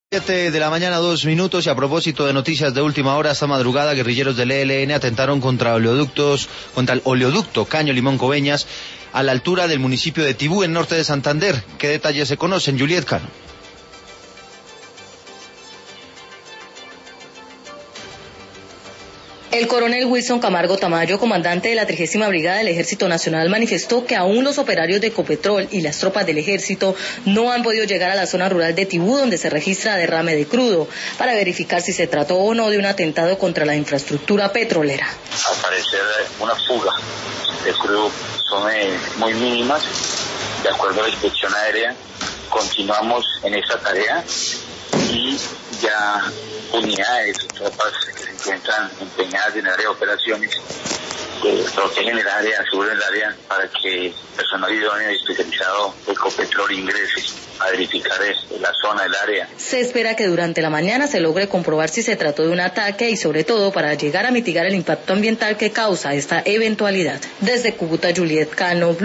7 de la mañana, 2 minutos, y a propósito de noticias de última hora, esta madrugada guerrilleros del ELN atentaron contra el oleoducto Caño Limón Coveñas, a la altura del municipio de Tibú, en norte de Santander. ¿Qué detalles se conocen, Juliet Cano? El coronel Wilson Camargo Tamayo, comandante de la 30ª Brigada del Ejército Nacional, manifestó que aún los operarios de Ecopetrol y las tropas del ejército no han podido llegar a la zona rural de Tibú, donde se registra derrame de crudo, para verificar si se trató o no de un atentado contra la infraestructura petrolera. Al parecer una fuga de crudo son muy mínimas, de acuerdo a la inspección aérea. Continuamos en esta tarea y ya unidades y tropas que se encuentran empeñadas en el área de operaciones protegen el área, aseguran el área para que personal idóneo y especializado de Ecopetrol ingrese a verificar la zona del área. Se espera que durante la mañana se logre comprobar si se trató de un ataque y sobre todo para llegar a mitigar el impacto ambiental que causa esta eventualidad. Desde Cúcuta, Juliet Cano.